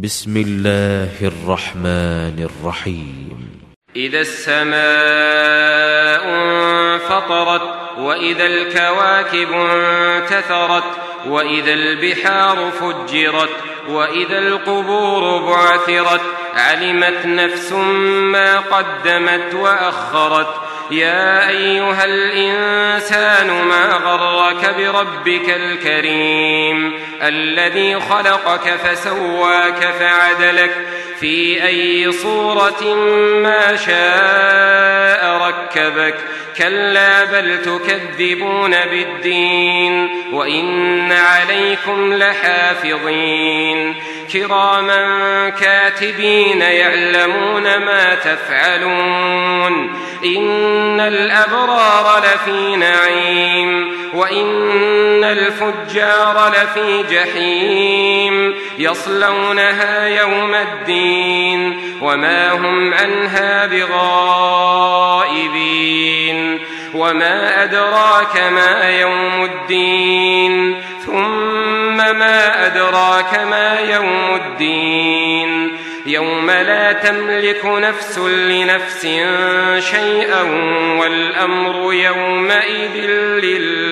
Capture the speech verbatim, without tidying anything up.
بسم الله الرحمن الرحيم. إذا السماء انفطرت وإذا الكواكب انتثرت وإذا البحار فجرت وإذا القبور بعثرت علمت نفس ما قدمت وأخرت. يا أيها الإنسان ما غرك بربك الكريم الذي خلقك فسواك فعدلك في أي صورة ما شاء ركبك. كلا بل تكذبون بالدين وإن عليكم لحافظين كراما كاتبين يعلمون ما تفعلون. إن الأبرار لفي نعيم وإن الفجار لفي جحيم يصلونها يوم الدين وما هم عنها بغائبين. وما أدراك ما يوم الدين ثم ما أدراك ما يوم الدين يوم لا تملك نفس لنفس شيئا والأمر يومئذ لله.